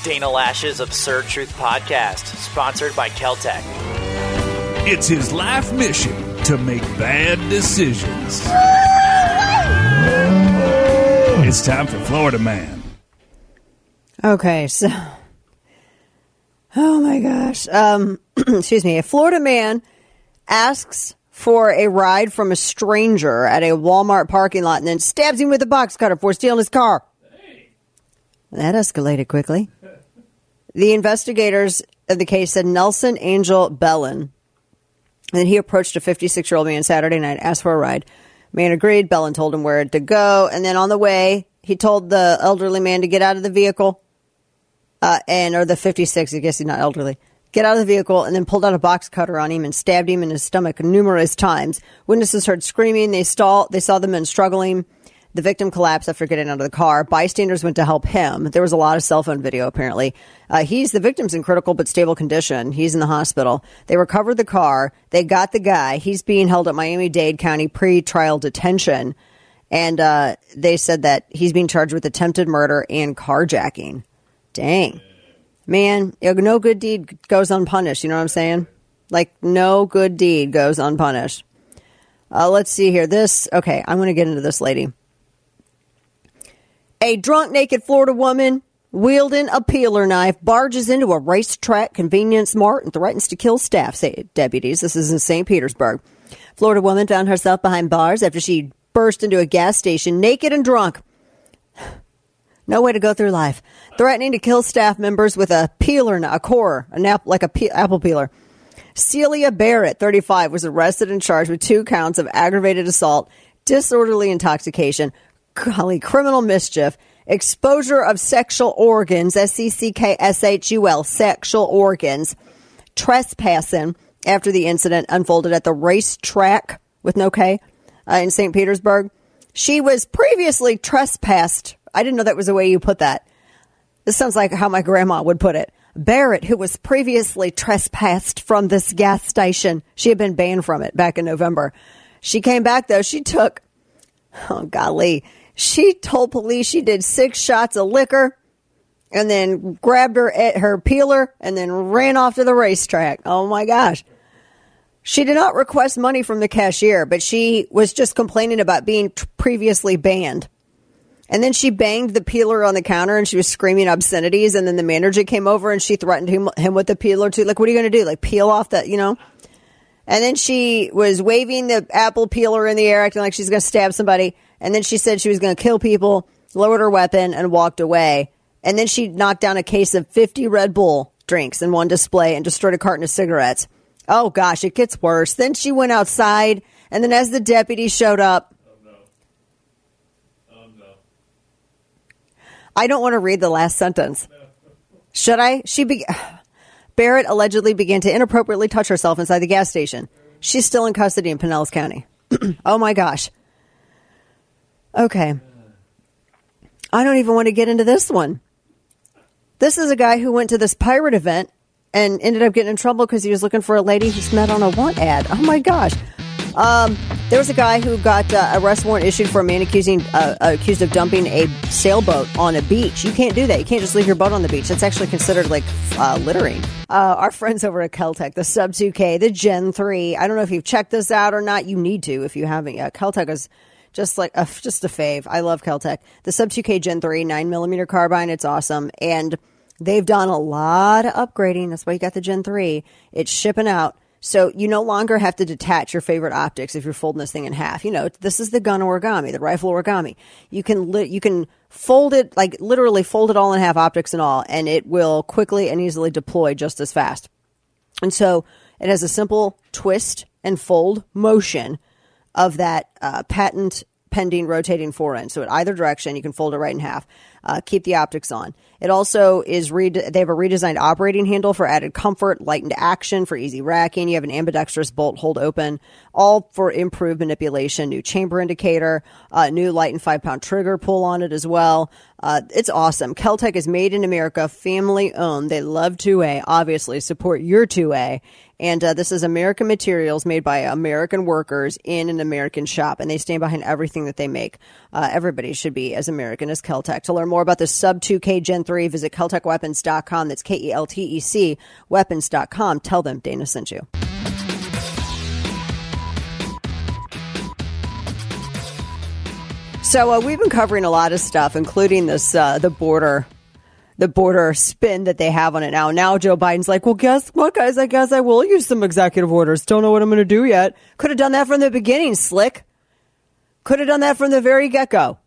Dana Lash's Absurd Truth Podcast, sponsored by Keltec. It's his life mission to make bad decisions. It's time for Florida Man. Okay, so... Oh, my gosh. Excuse me. A Florida man asks for a ride from a stranger at a Walmart parking lot and then stabs him with a box cutter for stealing his car. Hey. That escalated quickly. The investigators of the case said Nelson Angel Bellin. And then he approached a 56-year-old man Saturday night, asked for a ride. Man agreed. Bellin told him where to go. And then on the way, he told the elderly man to get out of the vehicle. Or the 56, I guess he's not elderly. Get out of the vehicle, and then pulled out a box cutter on him and stabbed him in his stomach numerous times. Witnesses heard screaming. They saw the men struggling. The victim collapsed after getting out of the car. Bystanders went to help him. There was a lot of cell phone video, apparently. The victim's in critical but stable condition. He's in the hospital. They recovered the car. They got the guy. He's being held at Miami-Dade County pre-trial detention. And they said that he's being charged with attempted murder and carjacking. Dang. Man, no good deed goes unpunished. You know what I'm saying? Like, no good deed goes unpunished. Let's see here. Okay, I'm going to get into this lady. A drunk, naked Florida woman wielding a peeler knife barges into a racetrack convenience mart and threatens to kill staff, say deputies. This is in St. Petersburg. Florida woman found herself behind bars after she burst into a gas station naked and drunk. No way to go through life. Threatening to kill staff members with a peeler, apple peeler. Celia Barrett, 35, was arrested and charged with 2 counts of aggravated assault, disorderly intoxication, criminal mischief, exposure of sexual organs, SECKSHUL, sexual organs, trespassing after the incident unfolded at the racetrack with no K in St. Petersburg. She was previously trespassed. I didn't know that was the way you put that. This sounds like how my grandma would put it. Barrett, who was previously trespassed from this gas station. She had been banned from it back in November. She came back, though. She told police she did 6 shots of liquor and then grabbed her peeler and then ran off to the racetrack. Oh, my gosh. She did not request money from the cashier, but she was just complaining about being previously banned. And then she banged the peeler on the counter and she was screaming obscenities. And then the manager came over and she threatened him with the peeler too. Like, what are you going to do? Like, peel off that, And then she was waving the apple peeler in the air, acting like she's going to stab somebody. And then she said she was going to kill people, lowered her weapon and walked away. And then she knocked down a case of 50 Red Bull drinks in one display and destroyed a carton of cigarettes. Oh, gosh, it gets worse. Then she went outside. And then as the deputy showed up, I don't want to read the last sentence. Should I? Barrett allegedly began to inappropriately touch herself inside the gas station. She's still in custody in Pinellas County. Oh, my gosh. Okay. I don't even want to get into this one. This is a guy who went to this pirate event and ended up getting in trouble because he was looking for a lady he's met on a want ad. Oh, my gosh. There was a guy who got a arrest warrant issued for a man accused of dumping a sailboat on a beach. You can't do that. You can't just leave your boat on the beach. That's actually considered like littering. Our friends over at Keltec, the Sub 2K, the Gen 3. I don't know if you've checked this out or not. You need to if you haven't yet. Keltec is just like just a fave. I love Keltec. The Sub 2K Gen 3 9mm carbine. It's awesome. And they've done a lot of upgrading. That's why you got the Gen 3. It's shipping out. So you no longer have to detach your favorite optics if you're folding this thing in half. This is the gun origami, the rifle origami. You can fold it, like literally fold it all in half, optics and all, and it will quickly and easily deploy just as fast. And so it has a simple twist and fold motion of that patent pending rotating forend. So at either direction, you can fold it right in half. Keep the optics on. It also is they have a redesigned operating handle for added comfort, lightened action for easy racking. You have an ambidextrous bolt hold open, all for improved manipulation. New chamber indicator, new light and 5-pound trigger pull on it as well. It's awesome. Keltec is made in America, family owned. They love 2A, obviously support your 2A. And this is American materials made by American workers in an American shop, and they stand behind everything that they make. Everybody should be as American as Keltec. To learn more more about the Sub 2K Gen 3, visit KeltecWeapons.com. That's KELTEC weapons.com. Tell them Dana sent you. So we've been covering a lot of stuff, including this the border spin that they have on it now. Now Joe Biden's like, well, guess what, guys? I guess I will use some executive orders. Don't know what I'm going to do yet. Could have done that from the beginning, slick. Could have done that from the very get-go.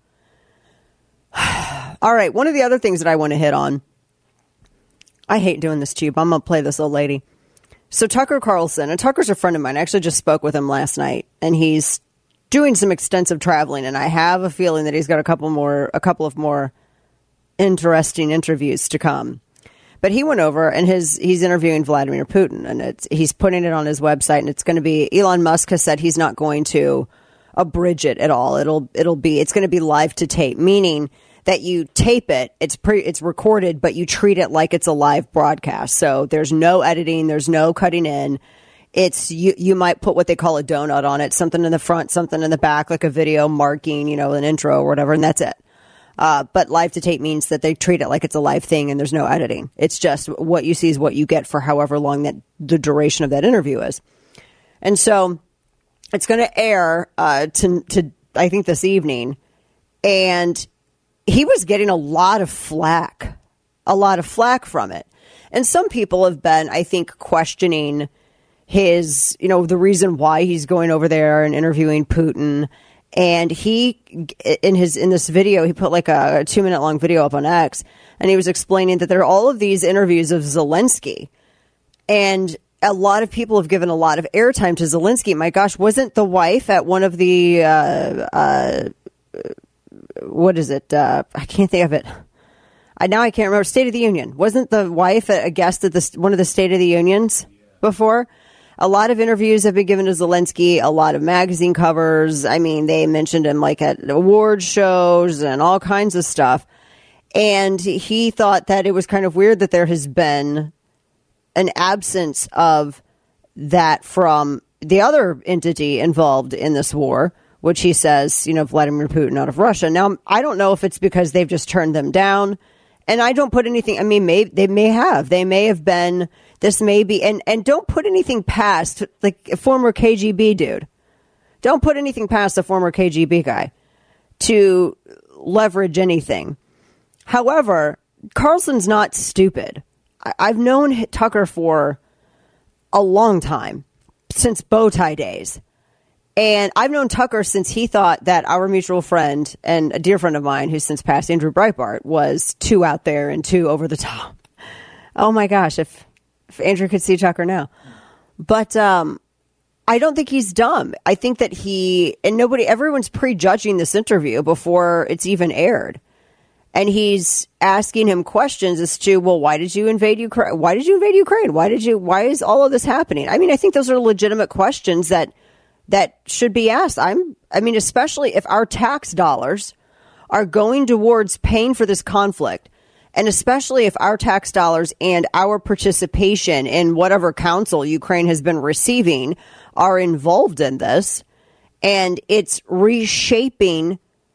All right, one of the other things that I want to hit on. I hate doing this to you, but I'm going to play this old lady. So Tucker Carlson, and Tucker's a friend of mine. I actually just spoke with him last night, and he's doing some extensive traveling, and I have a feeling that he's got a couple of more interesting interviews to come. But he went over and he's interviewing Vladimir Putin, and he's putting it on his website, and it's going to be, Elon Musk has said he's not going to abridge it at all. It's going to be live to tape, meaning that you tape it, it's recorded, but you treat it like it's a live broadcast. So there's no editing, there's no cutting in. It's you might put what they call a donut on it, something in the front, something in the back, like a video marking, an intro or whatever, and that's it. But live to tape means that they treat it like it's a live thing and there's no editing. It's just what you see is what you get for however long that the duration of that interview is. And so it's going to air to I think this evening, and he was getting a lot of flack from it. And some people have been, I think, questioning his, the reason why he's going over there and interviewing Putin. And he, in this video, he put like a 2-minute long video up on X, and he was explaining that there are all of these interviews of Zelensky, and a lot of people have given a lot of airtime to Zelensky. My gosh, wasn't the wife at one of the, what is it? I can't think of it. Now I can't remember. State of the Union. Wasn't the wife a guest at one of the State of the Unions before? A lot of interviews have been given to Zelensky, a lot of magazine covers. I mean, they mentioned him like at award shows and all kinds of stuff. And he thought that it was kind of weird that there has been an absence of that from the other entity involved in this war, which he says, Vladimir Putin out of Russia. Now, I don't know if it's because they've just turned them down. And I don't put anything, they may have been, this may be, and don't put anything past, like a former KGB dude. Don't put anything past a former KGB guy to leverage anything. However, Carlson's not stupid. I've known Tucker for a long time, since Bowtie days. And I've known Tucker since he thought that our mutual friend and a dear friend of mine who's since passed, Andrew Breitbart, was too out there and too over the top. Oh my gosh, if Andrew could see Tucker now. But I don't think he's dumb. I think that everyone's prejudging this interview before it's even aired. And he's asking him questions as to, well, why did you invade Ukraine? Why did you invade Ukraine? Why is all of this happening? I mean, I think those are legitimate questions that should be asked. Especially if our tax dollars are going towards paying for this conflict, and especially if our tax dollars and our participation in whatever council Ukraine has been receiving are involved in this, and it's reshaping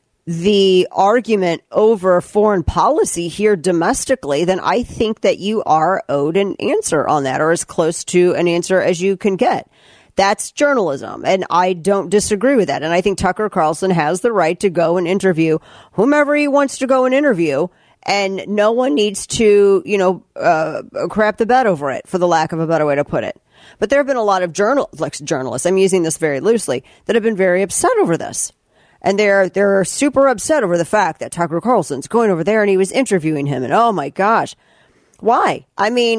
the argument over foreign policy here domestically, then I think that you are owed an answer on that, or as close to an answer as you can get. That's journalism, and I don't disagree with that. And I think Tucker Carlson has the right to go and interview whomever he wants to go and interview, and no one needs to, crap the bed over it, for the lack of a better way to put it. But there have been a lot of journalists, I'm using this very loosely, that have been very upset over this. And they're super upset over the fact that Tucker Carlson's going over there and he was interviewing him, and oh my gosh, why? I mean,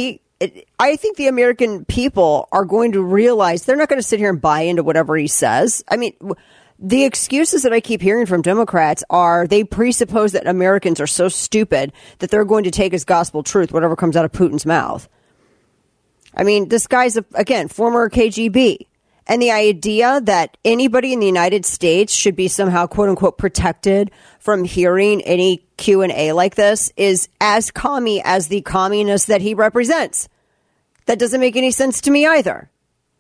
I think the American people are going to realize they're not going to sit here and buy into whatever he says. I mean, the excuses that I keep hearing from Democrats are they presuppose that Americans are so stupid that they're going to take as gospel truth whatever comes out of Putin's mouth. I mean, this guy's, again, former KGB. And the idea that anybody in the United States should be somehow, quote unquote, protected from hearing any Q&A like this is as commie as the communist that he represents. That doesn't make any sense to me either.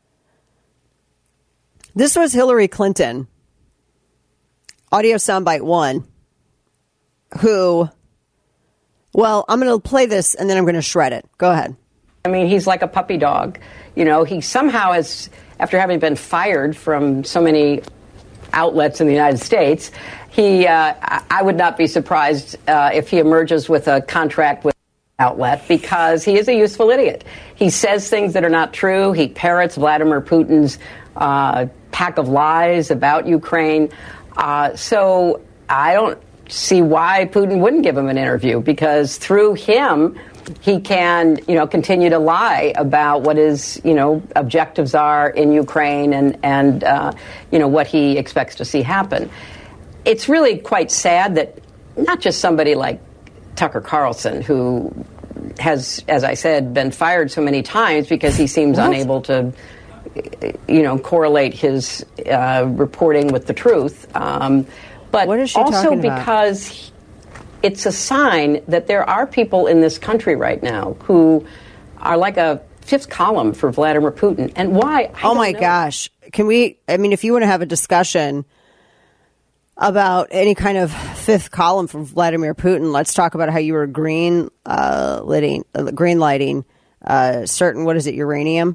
This was Hillary Clinton. Audio soundbite 1. who, well, I'm going to play this and then I'm going to shred it. Go ahead. I mean, he's like a puppy dog. You know, he somehow has, after having been fired from so many outlets in the United States, I would not be surprised if he emerges with a contract with an outlet, because he is a useful idiot. He says things that are not true. He parrots Vladimir Putin's pack of lies about Ukraine. So I don't see why Putin wouldn't give him an interview, because through him, he can, continue to lie about what his, objectives are in Ukraine and what he expects to see happen. It's really quite sad that not just somebody like Tucker Carlson, who has, as I said, been fired so many times because he seems unable to, correlate his reporting with the truth. But what is she also talking about? Because it's a sign that there are people in this country right now who are like a fifth column for Vladimir Putin. And why? Oh, my gosh. Can we, if you want to have a discussion about any kind of fifth column for Vladimir Putin, let's talk about how you were green lighting certain, what is it, uranium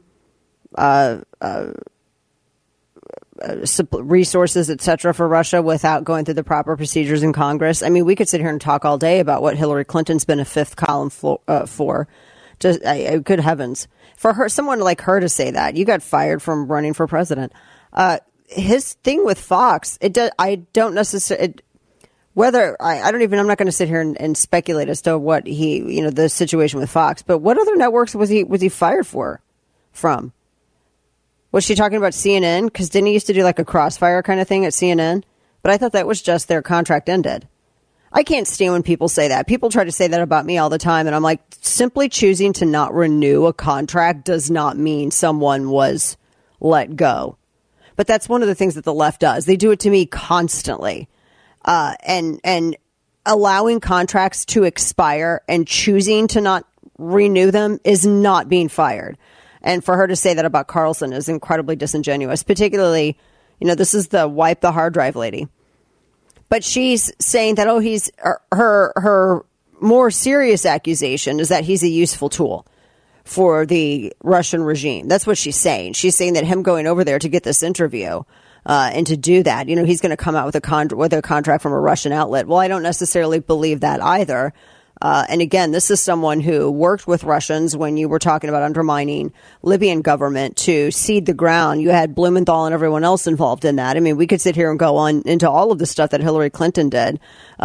resources, etc., for Russia without going through the proper procedures in Congress. I mean, we could sit here and talk all day about what Hillary Clinton's been a fifth column for. Just good heavens, for her, someone like her to say that. You got fired from running for president. His thing with Fox, I don't necessarily. I'm not going to sit here and speculate as to what the situation with Fox. But what other networks was he fired from? Was she talking about CNN? Because didn't he used to do like a crossfire kind of thing at CNN? But I thought that was just their contract ended. I can't stand when people say that. People try to say that about me all the time. And I'm like, simply choosing to not renew a contract does not mean someone was let go. But that's one of the things that the left does. They do it to me constantly. And allowing contracts to expire and choosing to not renew them is not being fired. And for her to say that about Carlson is incredibly disingenuous, particularly, this is the wipe the hard drive lady. But she's saying that, he's her more serious accusation is that he's a useful tool for the Russian regime. That's what she's saying. She's saying that him going over there to get this interview and to do that, he's going to come out with a contract from a Russian outlet. Well, I don't necessarily believe that either. And again, this is someone who worked with Russians when you were talking about undermining Libyan government to cede the ground. You had Blumenthal and everyone else involved in that. I mean, we could sit here and go on into all of the stuff that Hillary Clinton did.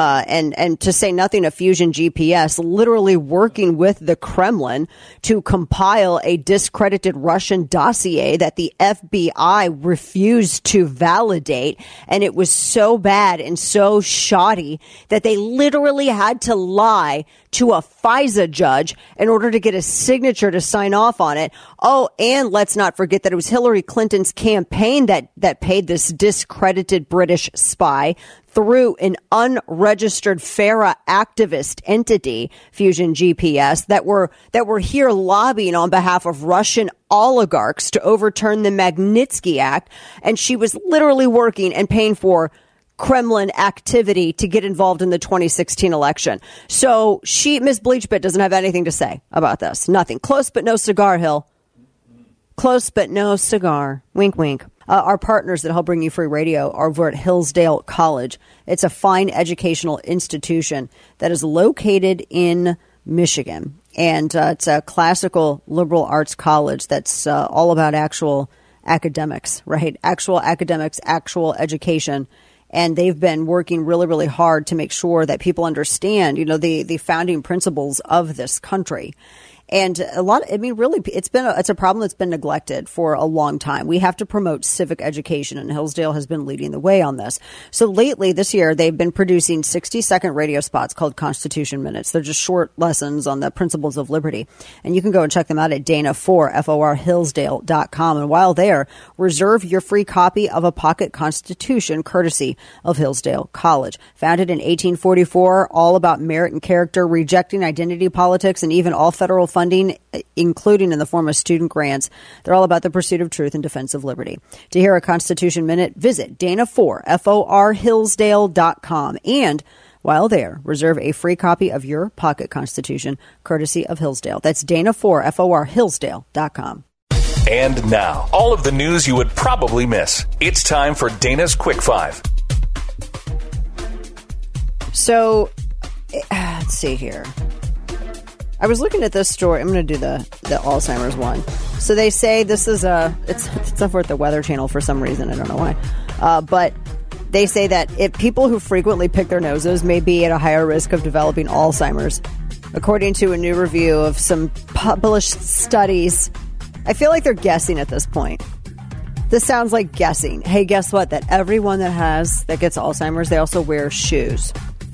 And to say nothing of Fusion GPS, literally working with the Kremlin to compile a discredited Russian dossier that the FBI refused to validate. And it was so bad and so shoddy that they literally had to lie to a FISA judge in order to get a signature to sign off on it. Oh, and let's not forget that it was Hillary Clinton's campaign that paid this discredited British spy through an unregistered FARA activist entity, Fusion GPS, that were here lobbying on behalf of Russian oligarchs to overturn the Magnitsky Act. And she was literally working and paying for Kremlin activity to get involved in the 2016 election. So Ms. Bleachbit doesn't have anything to say about this. Nothing. Close but no cigar, Hill. Close but no cigar. Wink, wink. Our partners that help bring you free radio are over at Hillsdale College. It's a fine educational institution that is located in Michigan. And it's a classical liberal arts college that's all about actual academics, right? Actual academics, actual education. And they've been working really, really hard to make sure that people understand, the founding principles of this country. And really, it's a problem that's been neglected for a long time. We have to promote civic education, and Hillsdale has been leading the way on this. So lately, this year, they've been producing 60-second radio spots called Constitution Minutes. They're just short lessons on the principles of liberty. And you can go and check them out at Dana4Hillsdale.com. And while there, reserve your free copy of a pocket constitution courtesy of Hillsdale College. Founded in 1844, all about merit and character, rejecting identity politics, and even all federal funding, including in the form of student grants. They're all about the pursuit of truth and defense of liberty. To hear a Constitution Minute, visit Dana4Hillsdale.com. And While there, reserve a free copy of your pocket constitution, courtesy of Hillsdale. That's Dana4, FOR, Hillsdale.com. And now, all of the news you would probably miss. It's time for Dana's Quick Five. So, let's see here. I was looking at this story. I'm going to do the Alzheimer's one. So they say this is it's over at the Weather Channel for some reason. I don't know why. But they say that people who frequently pick their noses may be at a higher risk of developing Alzheimer's. According to a new review of some published studies, I feel like they're guessing at this point. This sounds like guessing. Hey, guess what? That everyone that gets Alzheimer's, they also wear shoes.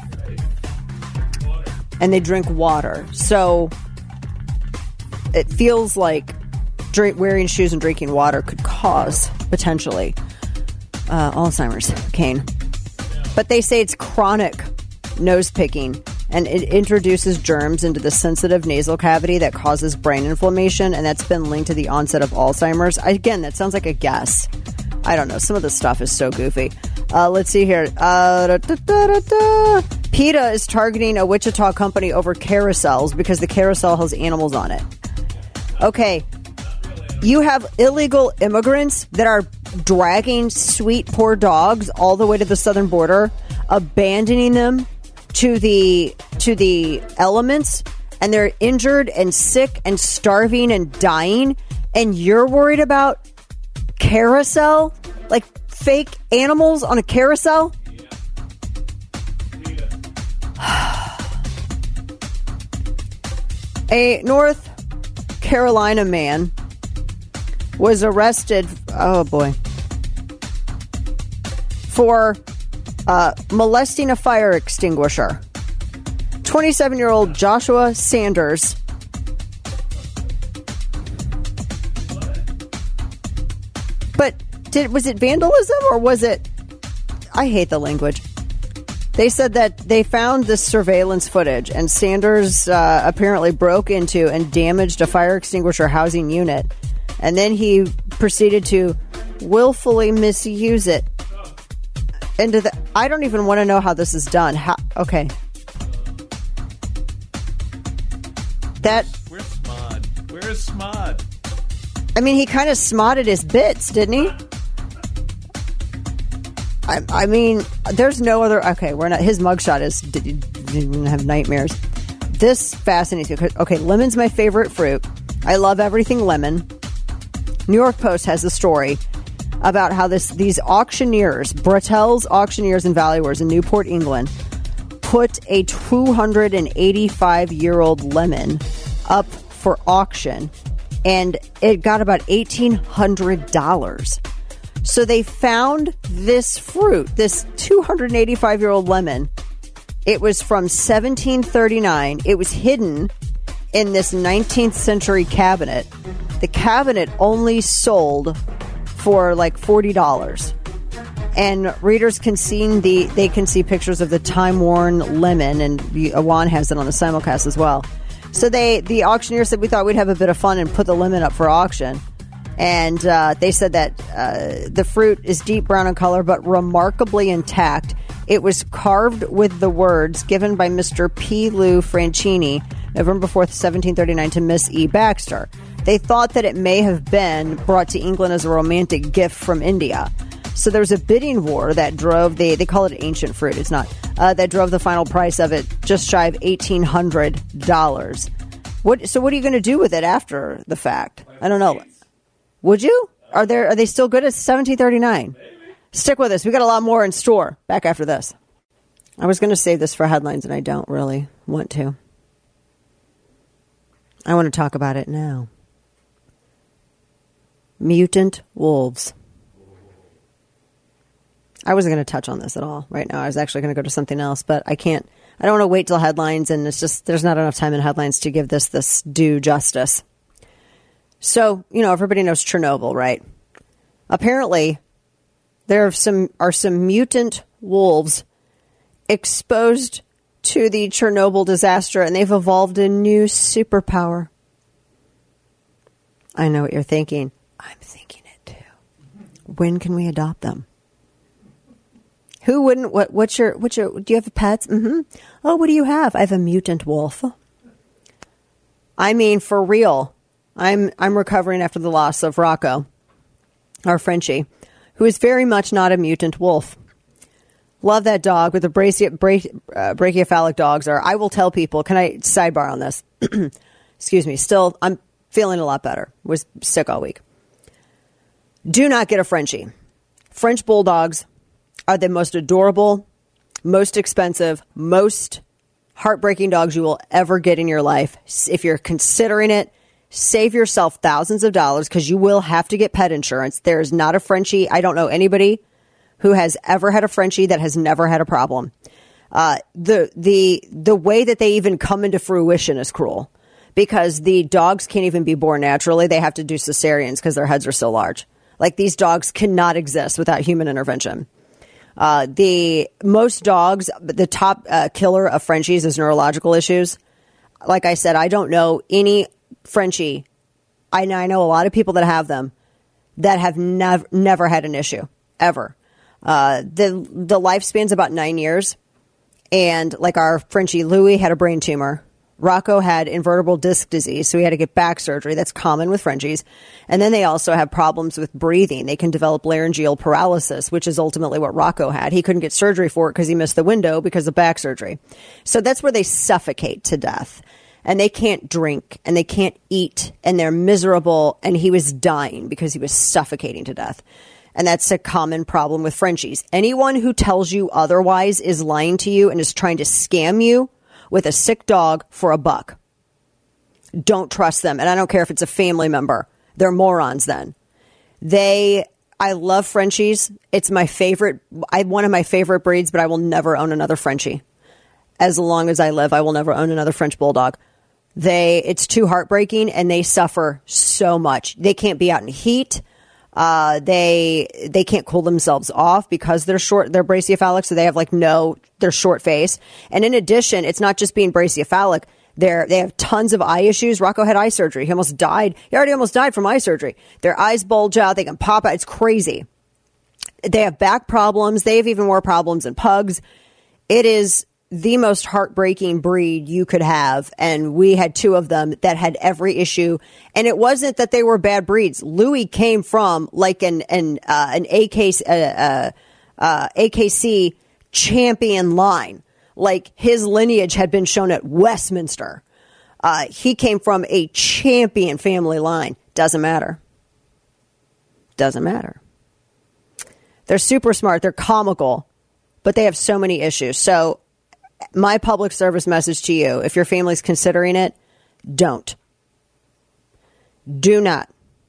And they drink water. So it feels like wearing shoes and drinking water could cause, potentially, Alzheimer's, Kane. But they say it's chronic nose picking, and it introduces germs into the sensitive nasal cavity that causes brain inflammation, and that's been linked to the onset of Alzheimer's. Again, that sounds like a guess. I don't know. Some of this stuff is so goofy. Let's see here. PETA is targeting a Wichita company over carousels because the carousel has animals on it. Okay. You have illegal immigrants that are dragging sweet, poor dogs all the way to the southern border, abandoning them to the elements, and they're injured and sick and starving and dying, and you're worried about carousel? Like fake animals on a carousel? A North Carolina man was arrested, for molesting a fire extinguisher. 27-year-old Joshua Sanders but was it vandalism or was it... I hate the language. They said that they found this surveillance footage, and Sanders apparently broke into and damaged a fire extinguisher housing unit, and then he proceeded to willfully misuse it. I don't even want to know how this is done. Okay. Where's Smod? Where is Smod? I mean, he kind of smotted his bits, didn't he? I mean, there's no other... Okay, we're not... His mugshot didn't have nightmares. This fascinates me. Okay, lemon's my favorite fruit. I love everything lemon. New York Post has a story about how these auctioneers, Brattel's auctioneers and valuers in Newport, England, put a 285-year-old lemon up for auction, and it got about $1,800. So they found this fruit, this 285-year-old lemon. It was from 1739. It was hidden in this 19th century cabinet. The cabinet only sold for like $40. And readers can see pictures of the time-worn lemon, and Awan has it on the simulcast as well. So the auctioneer said, we thought we'd have a bit of fun and put the lemon up for auction. And they said that the fruit is deep brown in color, but remarkably intact. It was carved with the words given by Mr. P. Lou Franchini, November 4th, 1739, to Miss E. Baxter. They thought that it may have been brought to England as a romantic gift from India. So there was a bidding war that drove, they call it ancient fruit, it's not, that drove the final price of it just shy of $1,800. So what are you going to do with it after the fact? I don't know. Would you? Are they still good at 1739? Maybe. Stick with us. We got a lot more in store. Back after this. I was going to save this for headlines, and I don't really want to. I want to talk about it now. Mutant wolves. I wasn't going to touch on this at all right now. I was actually going to go to something else, but I can't. I don't want to wait till headlines, and it's just there's not enough time in headlines to give this due justice. So, everybody knows Chernobyl, right? Apparently, there are some mutant wolves exposed to the Chernobyl disaster, and they've evolved a new superpower. I know what you're thinking. I'm thinking it too. When can we adopt them? Who wouldn't? What's your? Do you have pets? Mm-hmm. Oh, what do you have? I have a mutant wolf. I mean, for real. I'm recovering after the loss of Rocco, our Frenchie, who is very much not a mutant wolf. Love that dog with the brachycephalic dogs are. I will tell people. Can I sidebar on this? Excuse me. Still, I'm feeling a lot better. Was sick all week. Do not get a Frenchie. French bulldogs are the most adorable, most expensive, most heartbreaking dogs you will ever get in your life. If you're considering it, save yourself thousands of dollars because you will have to get pet insurance. There is not a Frenchie. I don't know anybody who has ever had a Frenchie that has never had a problem. The way that they even come into fruition is cruel because the dogs can't even be born naturally. They have to do cesareans because their heads are so large. Like these dogs cannot exist without human intervention. The most dogs, the top killer of Frenchies is neurological issues. Like I said, I don't know any Frenchie. I know a lot of people that have them that have never had an issue ever. The lifespan's about 9 years. And like our Frenchie Louis had a brain tumor. Rocco had invertebral disc disease, so he had to get back surgery. That's common with Frenchies. And then they also have problems with breathing. They can develop laryngeal paralysis, which is ultimately what Rocco had. He couldn't get surgery for it because he missed the window because of back surgery. So that's where they suffocate to death. And they can't drink and they can't eat and they're miserable. And he was dying because he was suffocating to death. And that's a common problem with Frenchies. Anyone who tells you otherwise is lying to you and is trying to scam you with a sick dog for $1. Don't trust them. And I don't care if it's a family member. They're morons then. I love Frenchies. It's my favorite. One of my favorite breeds, but I will never own another Frenchie. As long as I live, I will never own another French bulldog. It's too heartbreaking and they suffer so much. They can't be out in heat. They can't cool themselves off because they're brachycephalic. So they have they're short face. And in addition, it's not just being brachycephalic. They have tons of eye issues. Rocco had eye surgery. He almost died. He already almost died from eye surgery. Their eyes bulge out. They can pop out. It's crazy. They have back problems. They have even more problems than pugs. It is the most heartbreaking breed you could have. And we had 2 of them that had every issue. And it wasn't that they were bad breeds. Louis came from like an AKC champion line. Like his lineage had been shown at Westminster. He came from a champion family line. Doesn't matter. Doesn't matter. They're super smart. They're comical, but they have so many issues. So my public service message to you, if your family's considering it, don't. Do not.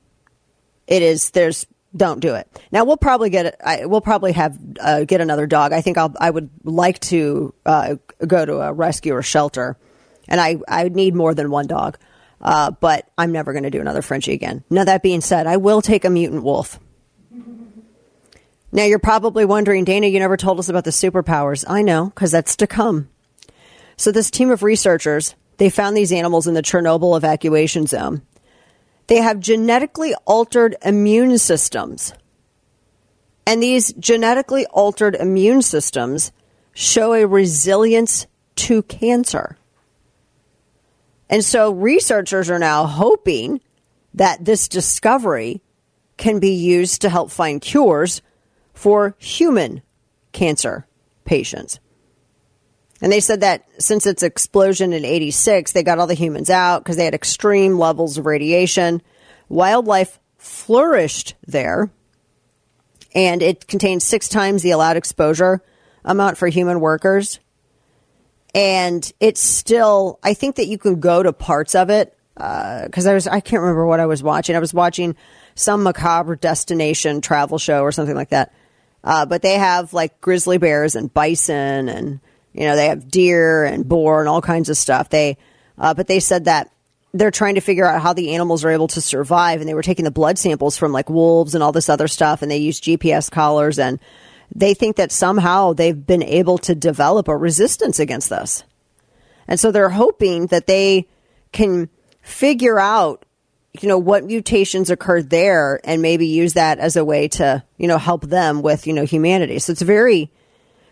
Don't do it. Now we'll probably get another dog. I think I would like to go to a rescue or shelter, and I would need more than one dog. But I'm never going to do another Frenchie again. Now that being said, I will take a mutant wolf. Now you're probably wondering, Dana, you never told us about the superpowers. I know, because that's to come. So this team of researchers, they found these animals in the Chernobyl evacuation zone. They have genetically altered immune systems. And these genetically altered immune systems show a resilience to cancer. And so researchers are now hoping that this discovery can be used to help find cures for human cancer patients. And they said that since its explosion in 1986, they got all the humans out because they had extreme levels of radiation. Wildlife flourished there, and it contained 6 times the allowed exposure amount for human workers. And it's still, I think that you can go to parts of it because I can't remember what I was watching. I was watching some macabre destination travel show or something like that. But they have like grizzly bears and bison and, they have deer and boar and all kinds of stuff. But they said that they're trying to figure out how the animals are able to survive. And they were taking the blood samples from like wolves and all this other stuff. And they used GPS collars. And they think that somehow they've been able to develop a resistance against this. And so they're hoping that they can figure out, what mutations occurred there and maybe use that as a way to, help them with, humanity. So it's very,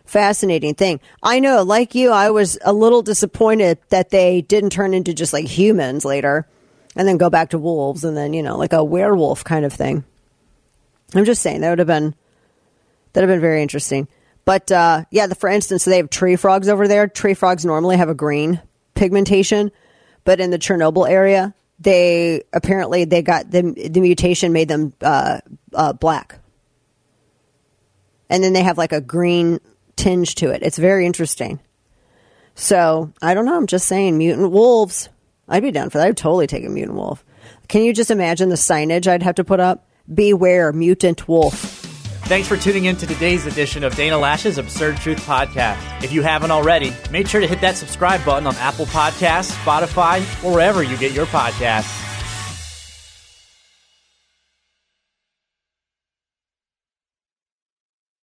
fascinating thing. I know, like you, I was a little disappointed that they didn't turn into just like humans later and then go back to wolves and then, like a werewolf kind of thing. I'm just saying that would have been very interesting. But for instance, they have tree frogs over there. Tree frogs normally have a green pigmentation, but in the Chernobyl area, they got the mutation made them black. And then they have like a green tinge to it. It's very interesting. So, I don't know. I'm just saying, mutant wolves. I'd be down for that. I'd totally take a mutant wolf. Can you just imagine the signage I'd have to put up? Beware, mutant wolf. Thanks for tuning in to today's edition of Dana Lash's Absurd Truth Podcast. If you haven't already, make sure to hit that subscribe button on Apple Podcasts, Spotify, or wherever you get your podcasts.